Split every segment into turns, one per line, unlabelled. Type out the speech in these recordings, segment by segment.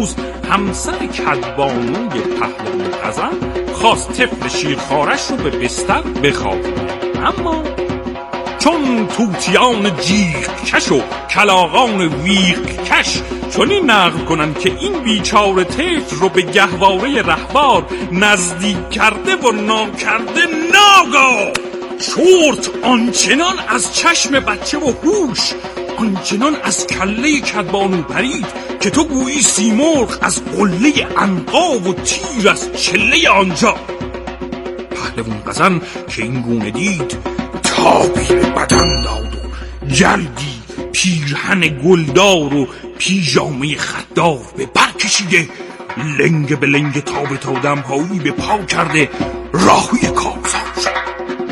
روز همسر کدبانوی پهلوان غزن خواست طفل شیرخوارش رو به بستر بخوابونه، اما چون توتیان جیغ کش و کلاغان ویغ کش چنین نقل کنن که این بیچاره طفل رو به گهواره رهبار نزدیک کرده و ناکرده، ناگاه چرت آنچنان از چشم بچه و هوش آنچنان از کله کدبانو پرید که تو گویی سیمرغ از قله عنقا و تیر از چله آنجا. پهلوان غزن که این گونه دید تابی به بدن داد و جلدی پیرهن گلدار و پیژامه خطدار به بر کشیده، لنگ به لنگ تاب تا دمپایی به پا کرده، راهوی کارزار شد.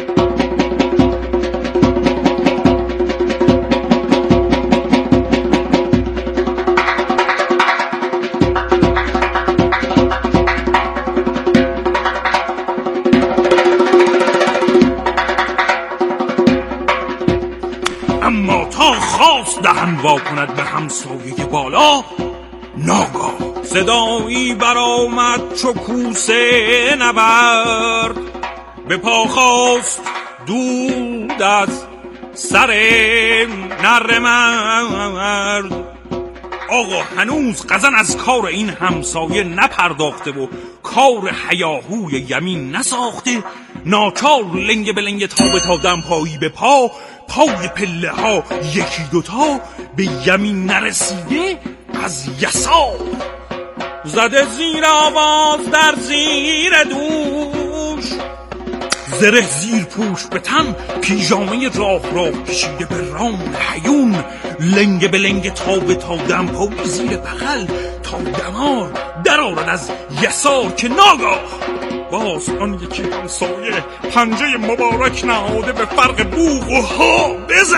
اما تا خواست دهن وا کند به همسایه بالا، ناگاه صدایی برآمد چو کوسه نبرد، به پا خواست دود از سر نره مرد. آقا هنوز غزن از کار این همسایه نپرداخته و کار هیاهوی یمین نساخته، ناچار لنگ به لنگ تا دمپایی به پا، پای پله ها یکی دوتا به یمین نرسیده از یسار زده زیر آواز در زیر دوش، زره زیر پوش به تن، پیژامه راه کشیده به رام حیون، لنگ به لنگ تا دمپایی زیر بغل تا دمار در آرد از یسار که ناگاه باز آن یکی همسایه پنجه مبارک نهاده به فرق بوق و ها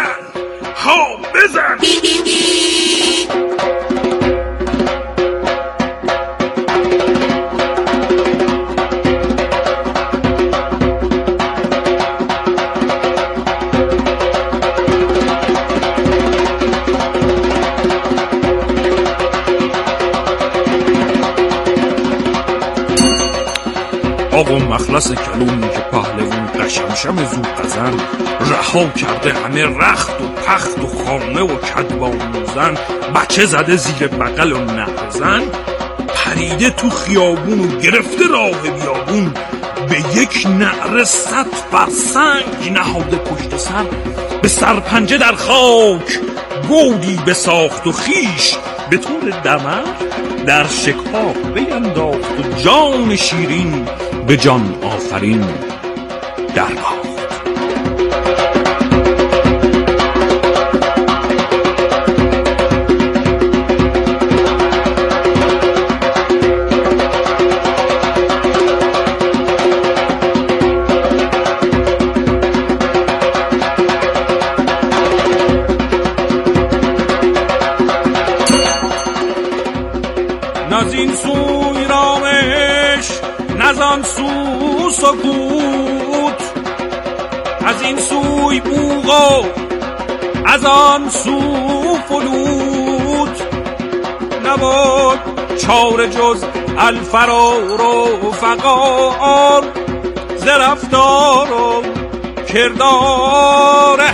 بزن. آقا مخلص کلونی که پهلوان قشمشم زود غزن رها کرده همه رخت و تخت و خامه و کدبان زن، بچه زده زیر بغل و نهزن، پریده تو خیابون و گرفته راه بیابون، به یک نعره 100 فرسنگ نهاده پشت سر، به سرپنجه در خاک گودی بساخت و خیش به طور دمر در شکاف بینداخت و جان شیرین به جان آفرین درباخت. نازین سوی رامش نزان سو سکوت، از این سوی بوغ از آن سو فلوت، نبود چاره جز الفرار و فقار، ز رفتار و کردار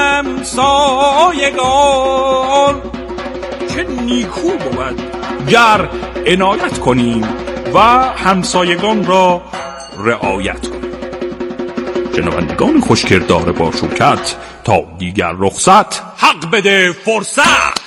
همسایگان، چه نیکو بود گر عنایت کنیم و همسایگان را رعایت کنیم. شنوندگان خوشکردار با شوکت، تا دیگر رخصت حق بده فرصت.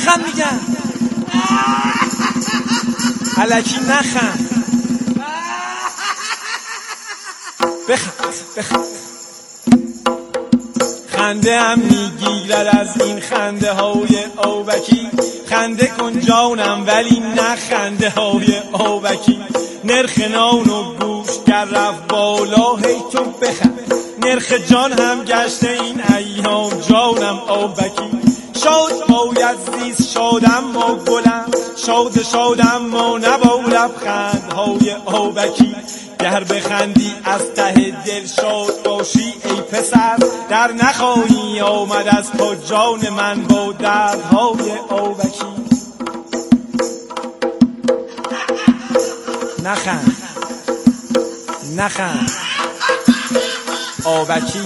نخند میگم، الکی نخند، بخند. خنده هم میگیرد از این خنده های آبکی، خنده کن جانم ولی نه خنده های آبکی. نرخ نان و گوش گر رفت بالا هی تو بخند، نرخ جان هم گشته این ایام جانم آبکی. شاد باید زیست شادم ما گلم، شادم ما نبا لبخندهای آبکی. گر بخندی از ته دل شاد باشی ای پسر، در نخواهی آمد از پا جان من با دردهای آبکی. نخند آبکی،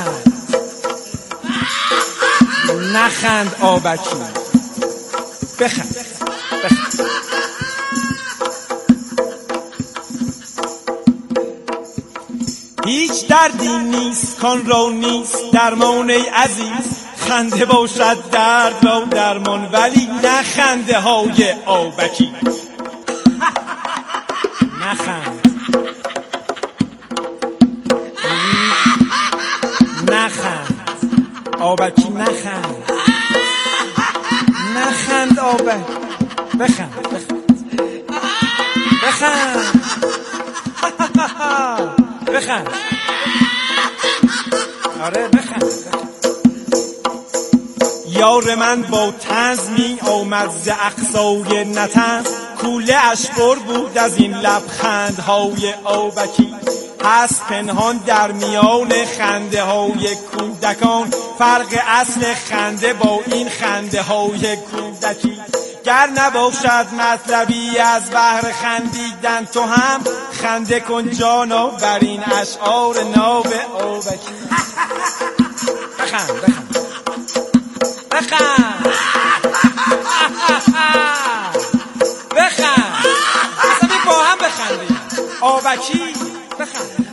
نخند آبکی، بخند. هیچ دردی نیست کان را نیست درمان ای عزیز، خنده باشد درد را درمان ولی نه خنده های آبکی. نخند آبکی، نخند آبک، بخند. آره بخند. یار من با طنز می آمد ز اقصای نطنز، کوله اش پر بود از این لبخندهای آبکی. هست پنهان در میان خنده های کودکان، فرق اصل خنده با این خنده های کودکی. گر نباشد مطلبی از بحر خندیدن تو هم خنده کن جانا بر این اشعار ناب آبکی. بخند اصلا با هم بخندیم آبکی. بخند.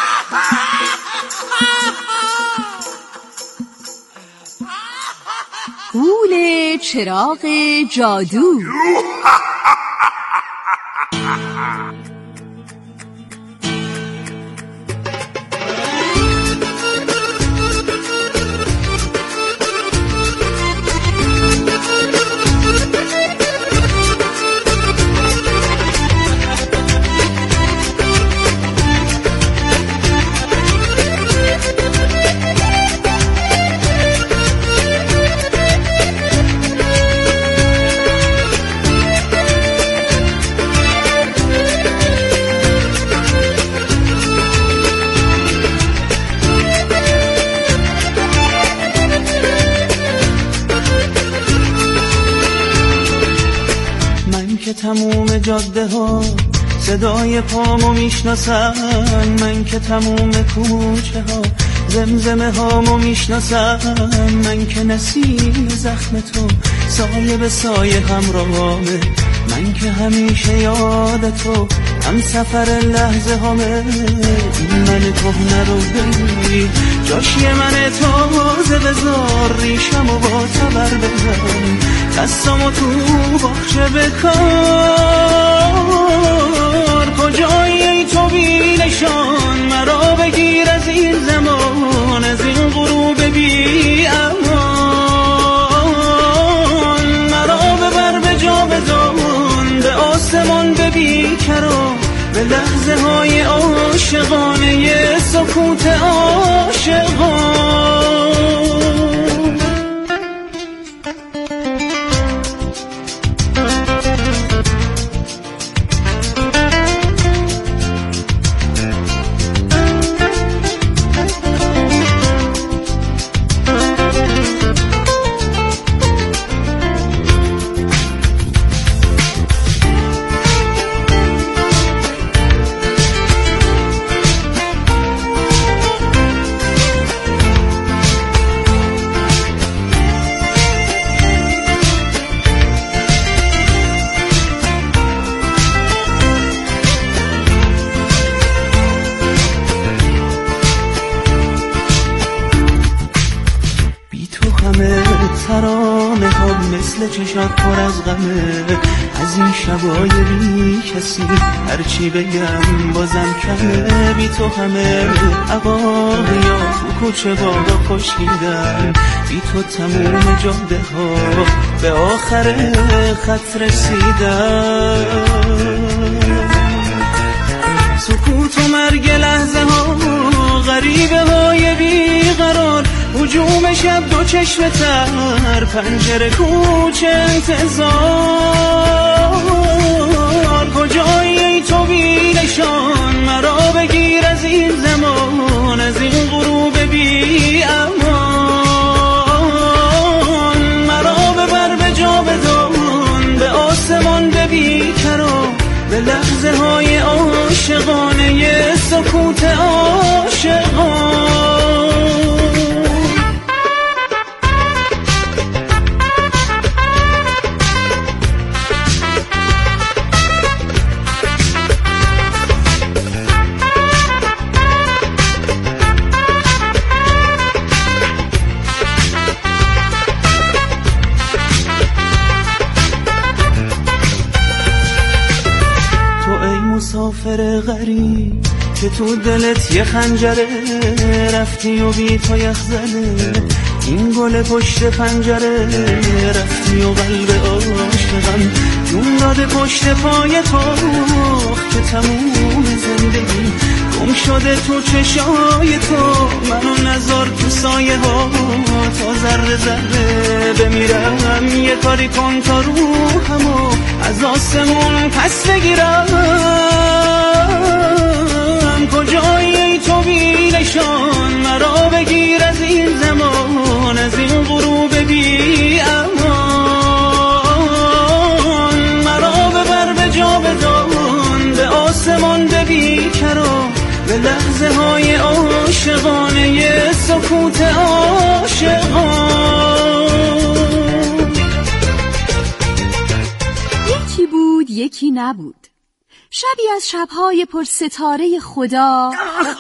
غول چراغ جادو.
که تموم جاده ها صدای پامو میشناسن، من که تموم کوچه ها زمزمه هامو میشناسن، من که نسیم زخم تو سایه به سایه همراهامه، من که همیشه یاد تو هم سفر لحظه هامه. من کهنه رو بگی جاشی من تازه بذار، ریشمو با تبر بزن، دستامو تو باخچه بکار. کجایی ای تو بی نشان، مرا بگیر از این زمان، از این غروب بی امان. مرا ببر به جا بزن، به آسمان به بیکران، به لحظه های عاشقانه سکوت عاشقان. مثل چشات پر از غمه، از این شبای بی کسی هرچی بگم بازم کمه. بی تو همه عقاقیا تو کوچه باغا خشکیدن، بی تو تموم جاده ها به آخر خط رسیدن. سکوت و مرگ لحظه ها، غریبه های بیقرار، هجوم شب دو چشم تر، پنجره کوچه انتظار. کجایی ای تو بی نشان، مرا بگیر از این زمان، از این غروب بی امان. مرا ببر به جاودان، به آسمان به بیکران، به لحظه های عاشقانه سکوت عاشقان. مسافر غریب که تو دلت یه خنجره، رفتی و بی تو یخ زده این گل پشت پنجره. رفتی و قلب عاشقم جون داده پشت پای تو، که تموم زندگی گم شده تو چشای تو. منو نذار تو سایه ها تا ذره ذره بمیرم، یه کاری کن تا روحمو از آسمون پس بگیرم. کجایی ای تو بی نشان، مرا بگیر از این زمان، از این غروب بی امان. مرا ببر به جاودان، به آسمان به بیکران، به لحظه های عاشقانه سکوت عاشقان.
یکی بود یکی نبود، شبی از شبهای پر ستاره خدا.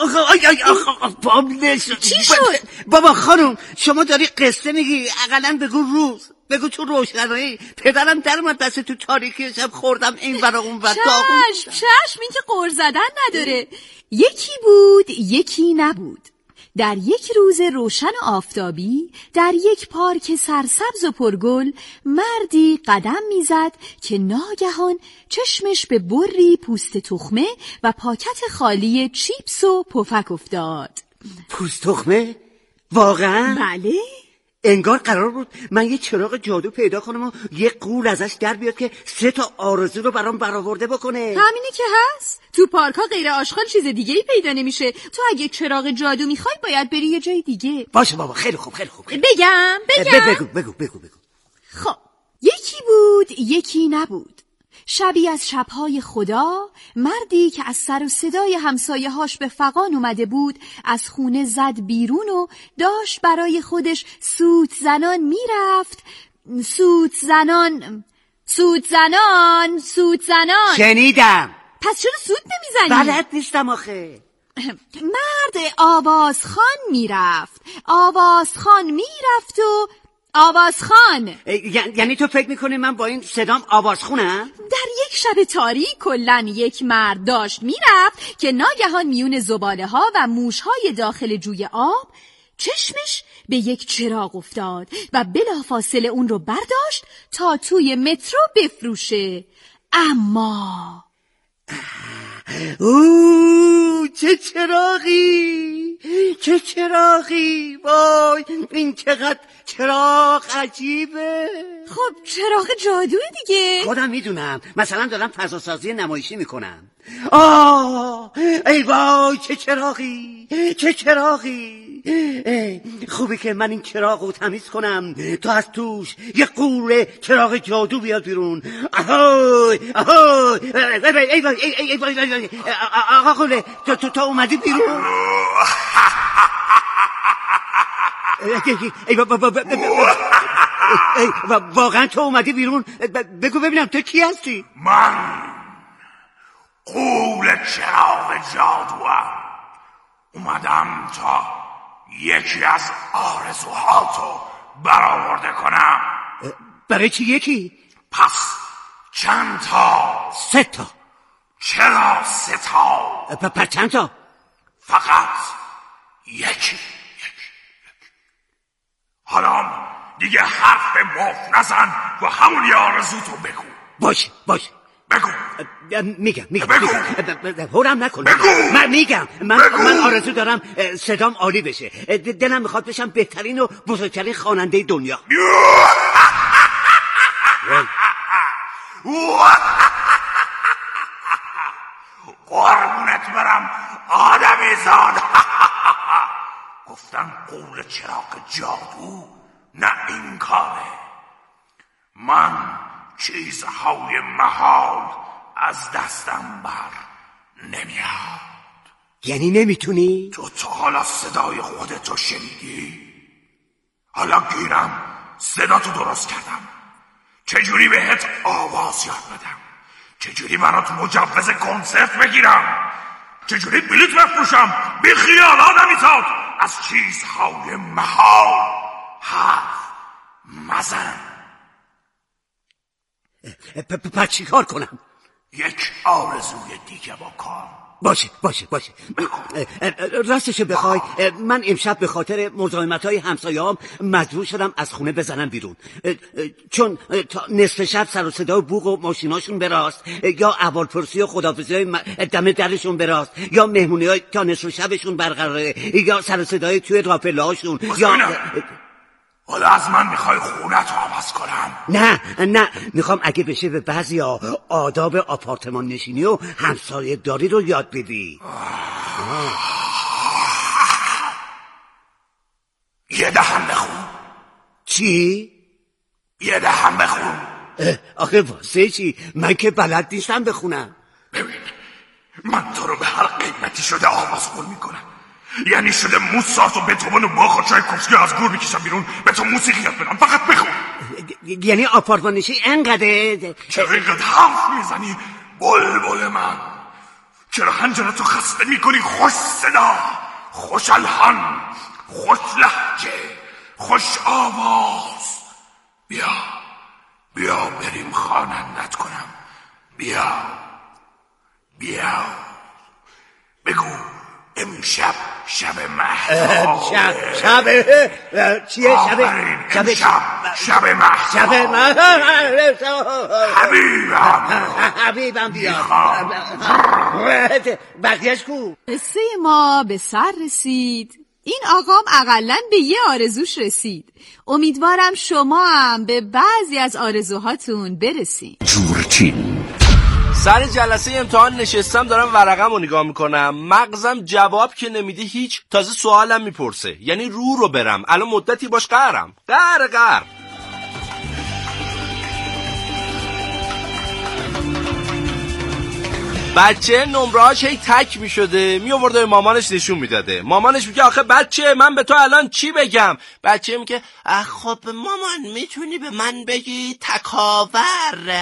چی شد؟
بابا خانم شما داری قصه میگی، اقلا بگو روز، بگو تو روشنایی. پدرم در من دست تو تاریکی شب خوردم این برا اون ور.
چشم این که قر زدن نداره. یکی بود یکی نبود. در یک روز روشن و آفتابی، در یک پارک سرسبز و پرگل، مردی قدم میزد که ناگهان چشمش به بری پوست تخمه و پاکت خالی چیپس و پفک افتاد.
پوست تخمه؟ واقعا؟
بله.
انگار قرار بود من یه چراغ جادو پیدا کنم و یه قول ازش در بیاد که 3 تا آرزو رو برام برآورده بکنه.
همینی که هست. تو پارک‌ها غیر آشغال چیز دیگه‌ای پیدا نمیشه. تو اگه چراغ جادو میخوای باید بری یه جای دیگه.
باشه بابا، خیلی خوب.
بگم؟
بگو.
خب، یکی بود یکی نبود. شبی از شبهای خدا، مردی که از سر و صدای همسایه‌هاش به فغان اومده بود از خونه زد بیرون و داشت برای خودش سوت زنان میرفت. سوت زنان.
شنیدم.
پس چرا سوت نمیزنی؟
بلد نیستم آخه.
مرد آوازخان میرفت و آوازخان.
یعنی تو فکر میکنی من با این صدام آوازخونم؟
در یک شب تاریک کلن یک مرد داشت میرفت که ناگهان میون زباله ها و موش های داخل جوی آب چشمش به یک چراغ افتاد و بلافاصله اون رو برداشت تا توی مترو بفروشه. اما
چه چراغی وای، این چقدر چراغ عجیبه.
خب چراغ جادوه دیگه.
خودم میدونم، مثلا دارم فضاسازی نمایشی میکنم. ای وای چه چراغی. خوبی که من این چراغ رو تمیز کنم تا از توش یه قوره چراغ جادو بیاد بیرون. آهای ای وای آقا قوله تو اومدی بیرون. واقعا تو اومدی بیرون؟ بگو ببینم تو کی هستی؟
من قول چراغ جادوام، اومدم تا یکی از آرزوهاتو برآورده کنم.
برای چی یکی؟
پس چند تا؟
3 تا.
چرا 3 تا؟
پس چند تا؟
فقط یکی. حالا دیگه حرف به مفت نزن و همون یه آرزوتو بگو.
باشه
بگو.
میگم
بگو.
هورم نکن.
بگو.
من میگم من آرزو دارم صدام عالی بشه. دلم میخواد بشم بهترین و بزرگترین خواننده دنیا.
قربونت برم آدمی زاد. گفتن قول چراغ جادو نه این کاره. من چیزهای محال از دستم بر نمیاد.
یعنی نمیتونی؟
تو تا حالا صدای خودتو شنیدی؟ حالا گیرم صدا تو درست کردم. چجوری بهت آواز یاد بدم؟ چجوری برات مجوز کنسرت بگیرم؟ چجوری بلیت بفروشم؟ بی خیال آدمی زاد. از چیزهای محال حرف مزن.
پس چی کار کنم؟
یک آرزوی دیگه بکن.
باشه راستشو بخوای من امشب به خاطر مزاحمت‌های همسایه‌ام مجبور شدم از خونه بزنم بیرون، چون تا نصف شب سر و صدا بوق و ماشیناشون براست، یا احوالپرسی و خداحافظی‌های دم درشون براست، یا مهمونی‌های تا نصف شبشون برقراره، یا سر و صدای توی راپله‌هاشون، یا
حالا از من میخوای خونت رو عوض کنم؟
نه میخوام اگه بشه به بعضیا آداب آپارتمان نشینی و همسایه داری رو یاد بدی.
یه دهن بخون.
چی؟
یه دهن بخون.
آخه واسه چی؟ من که بلد نیستم بخونم.
ببین من تو رو به هر قیمتی شده آوازخون میکنم. یعنی شده موسات و بتوون و باخ و چای کوفتی از گور بکشم بیرون به تو موسیقی یاد بدم. فقط بخون.
یعنی آپارتمانشی انقدر؟
چرا اینقدر حرف میزنی بلبل من؟ چرا هنجرتو خسته میکنی؟ خوش صدا، خوش الحان، خوش لهجه، خوش آواز. بیا بریم خوانندت کنم. بیا بگو امشب شب مهتاب.
شب چیه؟
شب مهتاب.
حبیبم بیا. بقیه‌اش کو؟
قصه ما به سر رسید. این آقام اقلن به یه آرزوش رسید. امیدوارم شما هم به بعضی از آرزوهاتون برسین.
جورچین.
سر جلسه امتحان نشستم دارم ورقم رو نگاه میکنم، مغزم جواب که نمیده هیچ، تازه سوالم میپرسه. یعنی رو برم الان مدتی باش قهرم. بچه نمرهاش هی تک میشده، میآورده به مامانش نشون میداده. مامانش میگه آخه بچه من به تو الان چی بگم؟ بچه میگه خب مامان میتونی به من بگی تکاور.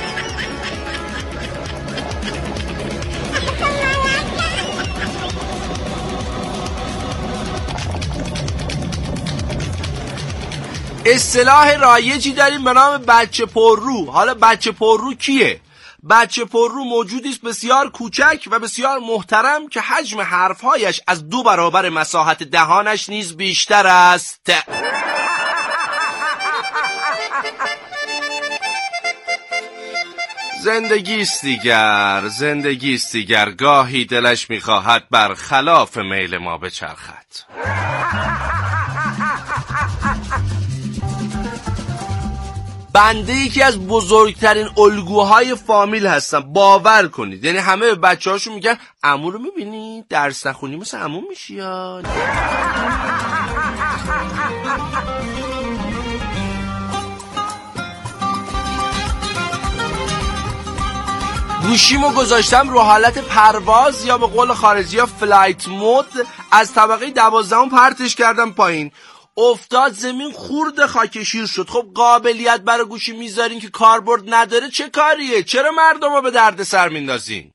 اصطلاح رایجی داریم به نام بچه پررو. حالا بچه پررو کیه؟ بچه پررو موجودی است بسیار کوچک و بسیار محترم که حجم حرفهایش از 2 برابر مساحت دهانش نیز بیشتر است. زندگیست دیگر گاهی دلش میخواهد برخلاف میل ما بچرخد. بنده یکی از بزرگترین الگوهای فامیل هستم، باور کنید. یعنی همه به بچه هاشون میگن عمو رو میبینی درس نخونی مثل عمو میشی یا گوشیمو گذاشتم رو حالت پرواز یا به قول خارجی ها فلایت مود. از طبقه 12 پرتش کردم پایین، افتاد زمین، خورد خاکشیر شد. خب قابلیت برای گوشی میذارین که کاربرد نداره، چه کاریه؟ چرا مردم رو به درد سر میندازین؟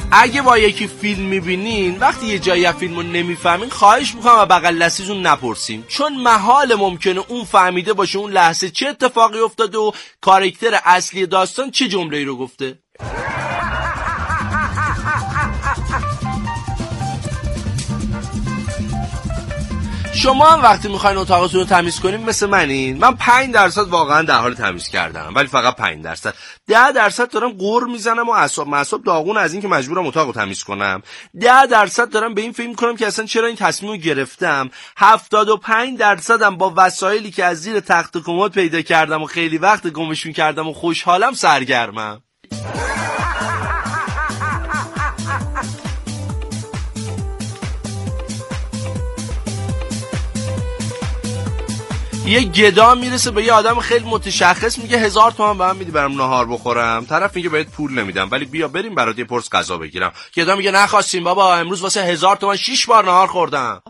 اگه با یکی فیلم میبینین وقتی یه جایی از فیلمو نمیفهمین خواهش میکنم و بغل دستیتون نپرسین، چون محال ممکنه اون فهمیده باشه اون لحظه چه اتفاقی افتاده و کاراکتر اصلی داستان چه جمله‌ای رو گفته. شما هم وقتی میخواین اتاقتون رو تمیز کنین مثل منین. من 5% واقعا در حال تمیز کردنم، ولی فقط 5%. 10% دارم غر میزنم و اعصاب داغون از این که مجبورم اتاقو تمیز کنم. 10% دارم به این فکر میکنم که اصلا چرا این تصمیمو گرفتم. 75% هم با وسایلی که از زیر تخت کمد پیدا کردم و خیلی وقت گمشون کردم و خوشحالم سرگرمم. یه گدا میرسه به یه آدم خیلی متشخص، میگه 1000 تومان به من میدی برام نهار بخورم؟ طرف میگه بهت پول نمیدم ولی بیا بریم برات یه پرس غذا بگیرم. گدا میگه نخواستیم بابا، امروز واسه 1000 تومان 6 بار نهار خوردم.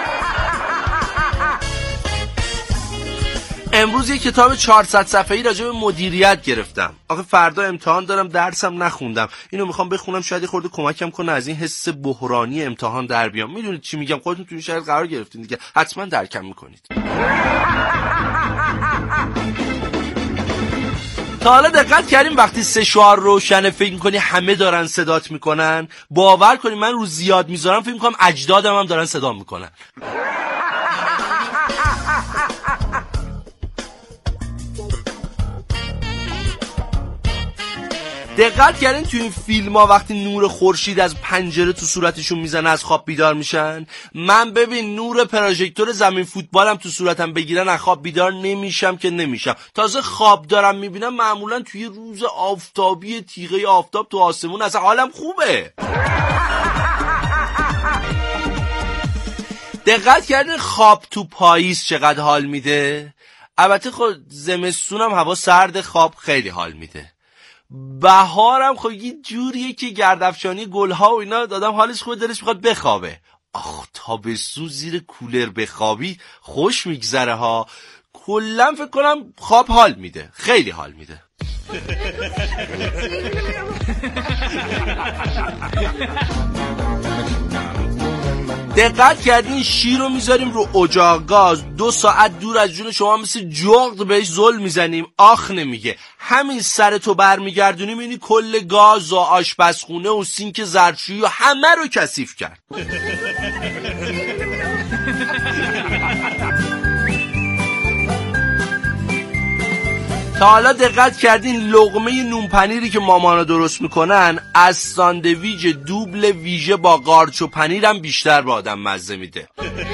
امروز یه کتاب 400 صفحه‌ای راجع به مدیریت گرفتم. آخه فردا امتحان دارم، درسم نخوندم. اینو میخوام بخونم، شاید خورده کمکم کنه از این حس بحرانی امتحان در بیام. میدونید چی میگم؟ خودتون تو این شرایط قرار گرفتین دیگه، حتما درکم میکنید. تا حالا دقت کردیم وقتی سه شعار روشنه فکر میکنی همه دارن صدات میکنن؟ باور کنید من رو زیاد میذارم فکر میکنم اجدادم هم دارن صدا میکنن. دقت کردین تو این فیلم ها وقتی نور خورشید از پنجره تو صورتشون میزنه از خواب بیدار میشن؟ من ببین نور پروژکتور زمین فوتبالم تو صورتم بگیرن از خواب بیدار نمیشم که نمیشم. تازه خواب دارم میبینم معمولا توی روز آفتابی تیغه آفتاب تو آسمون، اصلا حالم خوبه. دقت کردین خواب تو پاییز چقدر حال میده؟ البته خود زمستونم هوا سرد، خواب خیلی حال میده. بهارم خب یه جوریه که گردافشانی گلها و اینا آدم حالش خوبه، دلش میخواد بخوابه. آخ تابستون زیر کولر بخوابی خوش میگذره ها. کلا فکر کنم خواب حال میده، خیلی حال میده. دقت کردین شیر رو میذاریم رو اجاق گاز، 2 ساعت دور از جون شما مثل جغد بهش زل میزنیم، آخ نمیگه. همین سرتو برمیگردونیم اینی کل گاز و آشپزخونه و سینک ظرفشویی و همه رو کثیف کرد. تا حالا دقت کردین لقمه نون پنیری که مامانا درست میکنن از ساندویچ دوبل ویژه با قارچ و پنیرم بیشتر به آدم مزه میده.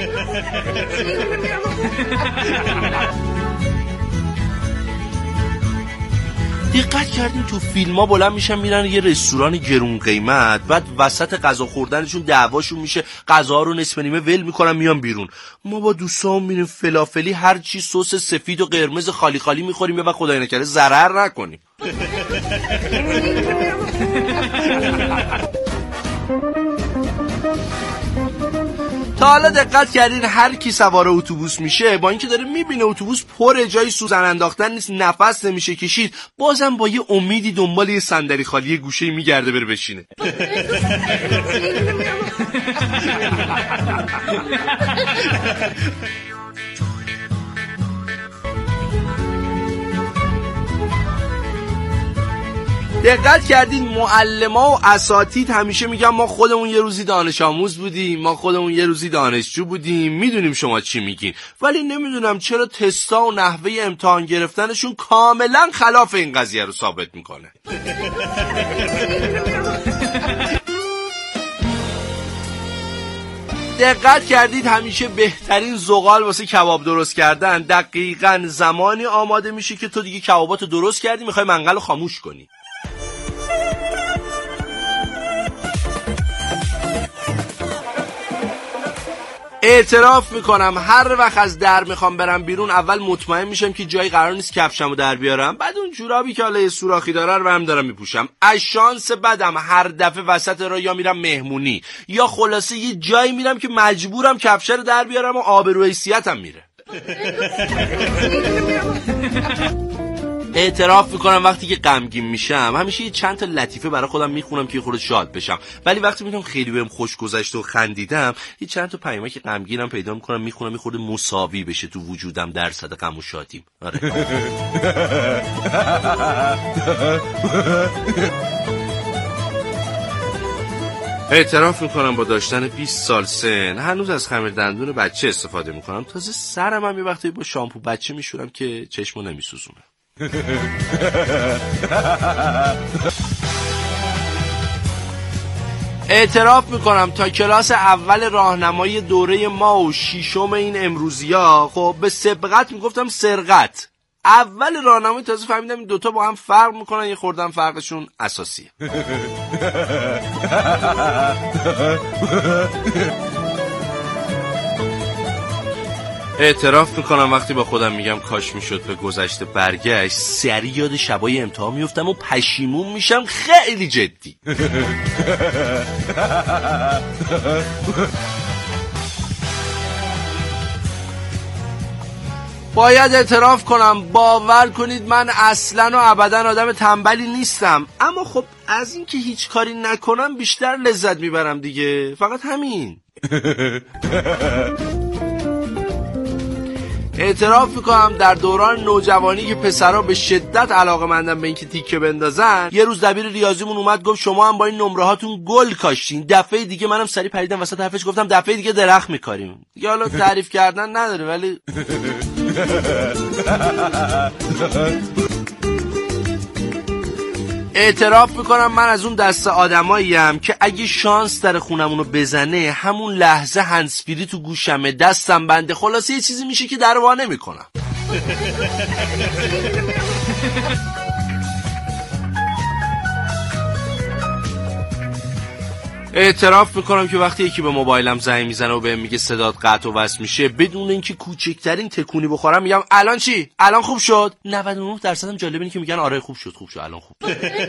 دقت کردین تو فیلم ها بلند میشن میرن یه رستوران گرون قیمت، بعد وسط غذا خوردنشون دعواشون میشه، غذا رو نصف نیمه ول میکنن میان بیرون. ما با دوستام میریم فلافلی هر چی سس سفید و قرمز خالی خالی میخوریم و خدای نکرده ضرر نکنیم. تا حالا دقت کردین هر کی سوار اتوبوس میشه با اینکه داره میبینه اتوبوس پر جای سوزن انداختن نیست، نفس نمیشه کشید، بازم با یه امیدی دنبال یه صندلی خالی گوشه میگرده بره بشینه. دقت کردین معلما و اساتید همیشه میگن ما خودمون یه روزی دانش آموز بودیم، ما خودمون یه روزی دانشجو بودیم، میدونیم شما چی میگین، ولی نمیدونم چرا تستا و نحوه امتحان گرفتنشون کاملا خلاف این قضیه رو ثابت میکنه. دقت کردید همیشه بهترین زغال واسه کباب درست کردن دقیقاً زمانی آماده میشه که تو دیگه کباباتو درست کردی میخوای منقل رو خاموش کنی. اعتراف میکنم هر وقت از در میخوام برم بیرون اول مطمئن میشم که جایی قرار نیست کفشمو در بیارم، بعد اون جورابی که حالا سوراخی داره رو هم دارم میپوشم. از شانس بدم هر دفعه وسط راه یا میرم مهمونی یا خلاصه یه جایی میرم که مجبورم کفش رو در بیارم و آبرو حیثیتم میره. اعتراف میکنم وقتی که غمگین میشم همیشه یه چند تا لطیفه برای خودم میخونم که خودت شاد بشم، ولی وقتی میبینم خیلی بهم خوش گذشته و خندیدم یه چند تا پیامک غمگینم پیدا میکنم میخونم میخورده مساوی بشه تو وجودم درصد غم و شادیم. آره. اعتراف میکنم با داشتن 20 سال سن هنوز از خمیر دندون بچه استفاده میکنم. تازه سرم هم یه وقتی با شامپو بچه میشورم که چشمو نمیسوزونه. اعتراف میکنم تا کلاس اول راهنمایی دوره ما و ششم این امروزیا خب به سبقت میگفتم سرقت. اول راهنمایی تازه فهمیدم این دوتا با هم فرق میکنن، یه خوردن فرقشون اساسیه. اعتراف میکنم وقتی با خودم میگم کاش میشد به گذشته برگشت سریع یاد شبای امتحان میفتم و پشیمون میشم خیلی جدی. باید اعتراف کنم باور کنید من اصلا و ابدا آدم تنبلی نیستم، اما خب از این که هیچ کاری نکنم بیشتر لذت میبرم دیگه، فقط همین. اعتراف میکنم در دوران نوجوانی که پسرها به شدت علاقه‌مندن به اینکه تیکه بندازن، یه روز دبیر ریاضیمون اومد گفت شما هم با این نمره هاتون گل کاشتین. دفعه دیگه منم سری پریدم وسط حرفش گفتم دفعه دیگه درخت میکاریم. دیگه حالا تعریف کردن نداره ولی اعتراف میکنم من از اون دست آدماییم که اگه شانس در خونمونو بزنه همون لحظه هندزفری تو گوشمه، دستم بنده، خلاصه یه چیزی میشه که در وا نمیکنم. اعتراف میکنم که وقتی یکی به موبایلم زنگ میزنه و بهم میگه صدات قطع و وصل میشه، بدون اینکه کوچکترین تکونی بخورم میگم الان چی؟ الان خوب شد؟ 99% هم جالب اینه که میگن آره خوب شد الان خوب.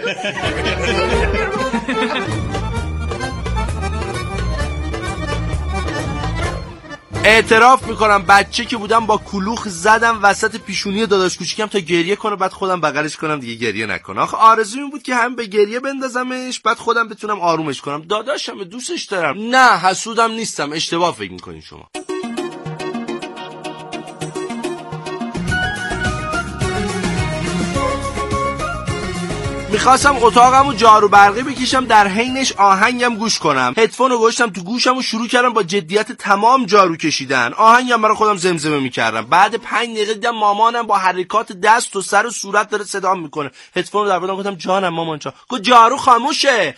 اعتراف میکنم بچه که بودم با کلوخ زدم وسط پیشونی داداش کوچیکم تا گریه کنه، بعد خودم بغلش کنم دیگه گریه نکنه. آخه آرزوم این بود که هم به گریه بندازمش بعد خودم بتونم آرومش کنم. داداشم دوستش دارم. نه حسودم نیستم، اشتباه فکر میکنین شما. میخواستم اتاقمو جارو برقی بکشم در حینش آهنگم گوش کنم. هدفون رو گذاشتم تو گوشم و شروع کردم با جدیت تمام جارو کشیدن. آهنگم برای خودم زمزمه میکردم. بعد 5 دقیقه دیدم مامانم با حرکات دست و سر و صورت داره صدام میکنه. هدفون رو در بردم گفتم جانم مامان جان. گفت جارو خاموشه.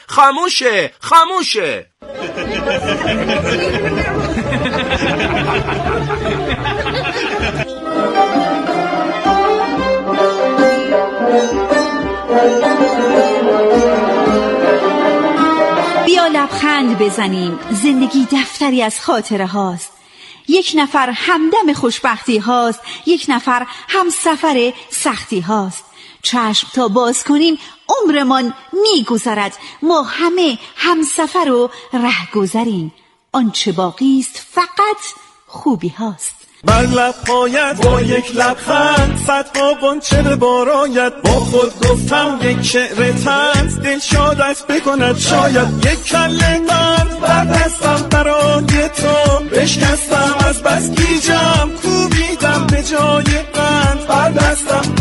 بیا لبخند بزنیم، زندگی دفتری از خاطره هاست. یک نفر همدم خوشبختی هاست، یک نفر هم سفر سختی هاست. چشم تا باز کنیم عمرمان می گذرد، ما همه هم سفر و ره گذریم. آنچه باقی است فقط خوبی هاست.
بر لب‌هایت با یک لبخند صدها غنچه به بار آید. با خود گفتم یک شعر طنز دل شادت بکند شاید. یک کله قند بر دستم برای تو بشکستم از بس گیجم کوبیدم به جای قند بر دستم.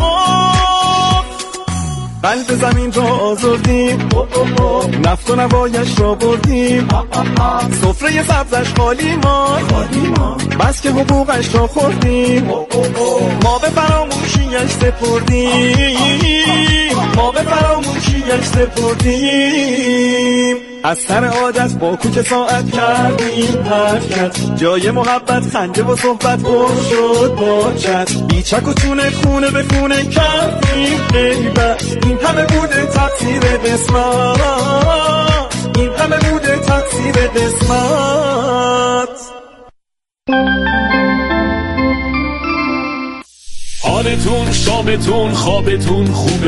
قلب زمین را آزردیم، نفت و نوایش را بردیم، سفره سبزش خالی ماند بس که حقوقش را خوردیم. ما به فراموشیش سپردیم، از سر عادت با کوک ساعت کردیم حرکت. جای محبت خنده و صحبت پر شد با چت. بیچک و چونه خونه به خونه کردیم غیبت. این همه بوده تقصیر قسمت.
حالتون شامتون خوابتون خوبه.